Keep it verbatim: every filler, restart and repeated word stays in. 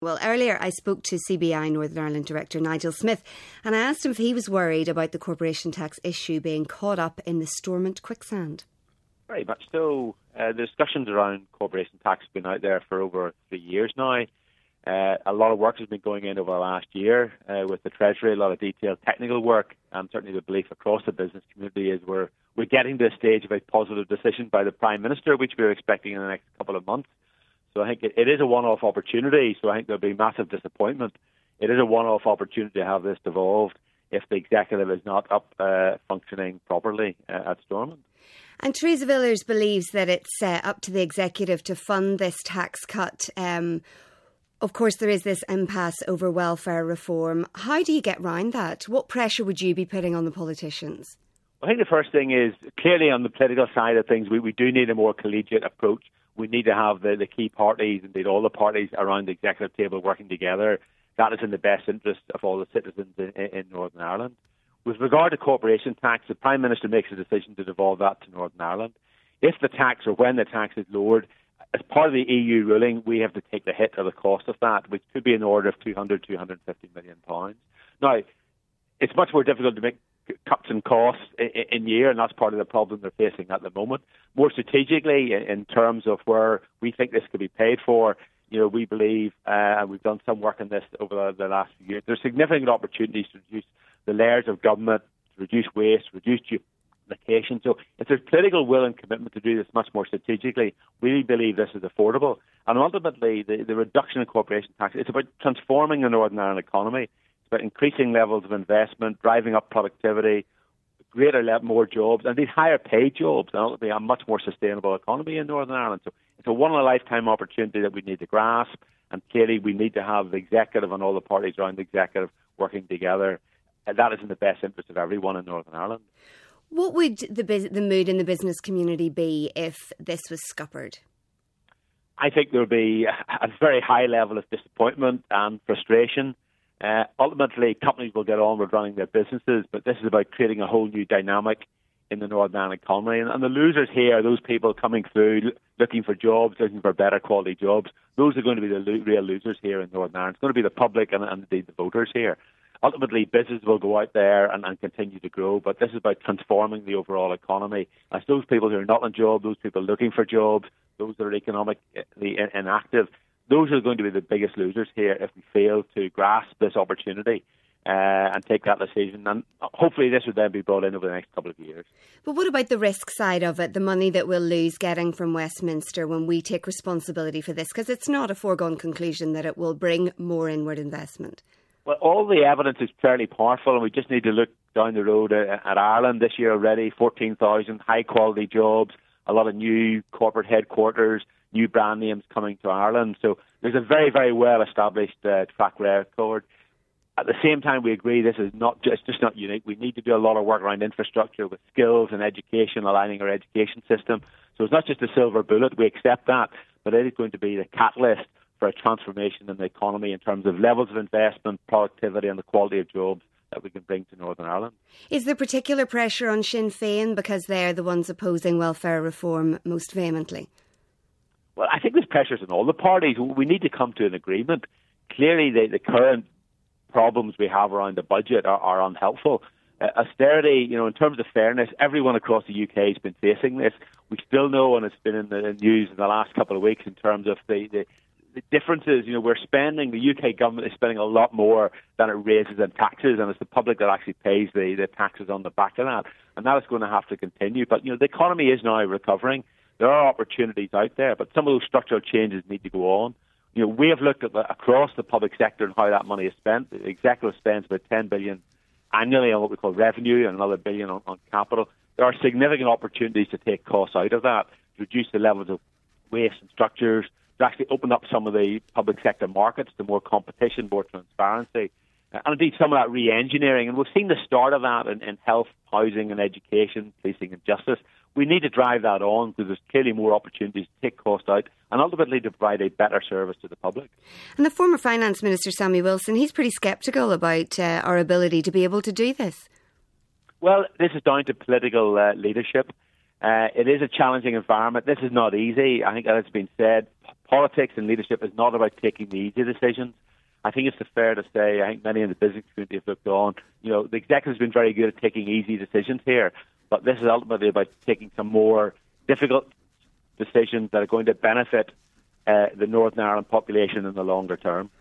Well, earlier I spoke to C B I Northern Ireland Director Nigel Smith and I asked him if he was worried about the corporation tax issue being caught up in the Stormont quicksand. Very much so. Uh, the discussions around corporation tax have been out there for over three years now. Uh, a lot of work has been going in over the last year uh, with the Treasury, a lot of detailed technical work, and certainly the belief across the business community is we're, we're getting to a stage of a positive decision by the Prime Minister, which we're expecting in the next couple of months. So I think it, it is a one-off opportunity, so I think there'll be massive disappointment. It is a one-off opportunity to have this devolved if the executive is not up uh, functioning properly uh, at Stormont. And Theresa Villiers believes that it's uh, up to the executive to fund this tax cut. Um, of course, there is this impasse over welfare reform. How do you get round that? What pressure would you be putting on the politicians? I think the first thing is, clearly on the political side of things, we, we do need a more collegiate approach. We need to have the, the key parties, indeed all the parties around the executive table working together. That is in the best interest of all the citizens in, in Northern Ireland. With regard to corporation tax, the Prime Minister makes a decision to devolve that to Northern Ireland. If the tax or when the tax is lowered, as part of the E U ruling, we have to take the hit or the cost of that, which could be in the order of two hundred, two hundred fifty million pounds. Now, it's much more difficult to make cuts in costs in, in year, and that's part of the problem they're facing at the moment. More strategically, in terms of where we think this could be paid for, you know, we believe, uh, and we've done some work on this over the, the last few years, there's significant opportunities to reduce the layers of government, to reduce waste, reduce duplication. So if there's political will and commitment to do this much more strategically, we believe this is affordable. And ultimately, the, the reduction in corporation tax, it's about transforming the Northern Ireland economy. It's about increasing levels of investment, driving up productivity, greater level, more jobs, and these higher paid jobs, and ultimately a much more sustainable economy in Northern Ireland. So it's a one-in-a-lifetime opportunity that we need to grasp, and clearly we need to have the executive and all the parties around the executive working together. And that is in the best interest of everyone in Northern Ireland. What would the the mood in the business community be if this was scuppered? I think there would be a very high level of disappointment and frustration. Uh, ultimately, companies will get on with running their businesses, but this is about creating a whole new dynamic in the Northern Ireland economy. And, and the losers here are those people coming through, looking for jobs, looking for better quality jobs. Those are going to be the lo- real losers here in Northern Ireland. It's going to be the public and, and indeed the voters here. Ultimately, business will go out there and, and continue to grow, but this is about transforming the overall economy. As those people who are not in jobs, those people looking for jobs, those that are economically inactive, those are going to be the biggest losers here if we fail to grasp this opportunity uh, and take that decision. And hopefully this would then be brought in over the next couple of years. But what about the risk side of it, the money that we'll lose getting from Westminster when we take responsibility for this? Because it's not a foregone conclusion that it will bring more inward investment. Well, all the evidence is fairly powerful, and we just need to look down the road at, at Ireland this year already, fourteen thousand high-quality jobs, a lot of new corporate headquarters, new brand names coming to Ireland. So there's a very, very well-established uh, track record. At the same time, we agree this is not just, just not unique. We need to do a lot of work around infrastructure with skills and education, aligning our education system. So it's not just a silver bullet. We accept that, but it is going to be the catalyst for a transformation in the economy in terms of levels of investment, productivity and the quality of jobs that we can bring to Northern Ireland. Is there particular pressure on Sinn Féin because they're the ones opposing welfare reform most vehemently? Well, I think there's pressures on all the parties. We need to come to an agreement. Clearly, the, the current problems we have around the budget are, are unhelpful. Uh, austerity, you know, in terms of fairness, everyone across the U K has been facing this. We still know, and it's been in the news in the last couple of weeks in terms of the, the The difference is, you know, we're spending, the U K government is spending a lot more than it raises in taxes, and it's the public that actually pays the, the taxes on the back of that. And that is going to have to continue. But, you know, the economy is now recovering. There are opportunities out there, but some of those structural changes need to go on. You know, we have looked at the, across the public sector and how that money is spent. The executive spends about ten billion pounds annually on what we call revenue and another billion on, on capital. There are significant opportunities to take costs out of that, to reduce the levels of waste and structures, to actually open up some of the public sector markets to more competition, more transparency, uh, and indeed some of that re-engineering. And we've seen the start of that in, in health, housing and education, policing and justice. We need to drive that on because there's clearly more opportunities to take cost out and ultimately to provide a better service to the public. And the former Finance Minister, Sammy Wilson, he's pretty sceptical about uh, our ability to be able to do this. Well, this is down to political uh, leadership. Uh, it is a challenging environment. This is not easy. I think, as it's been said, politics and leadership is not about taking the easy decisions. I think it's fair to say, I think many in the business community have looked on, you know, the executive's been very good at taking easy decisions here, but this is ultimately about taking some more difficult decisions that are going to benefit uh, the Northern Ireland population in the longer term.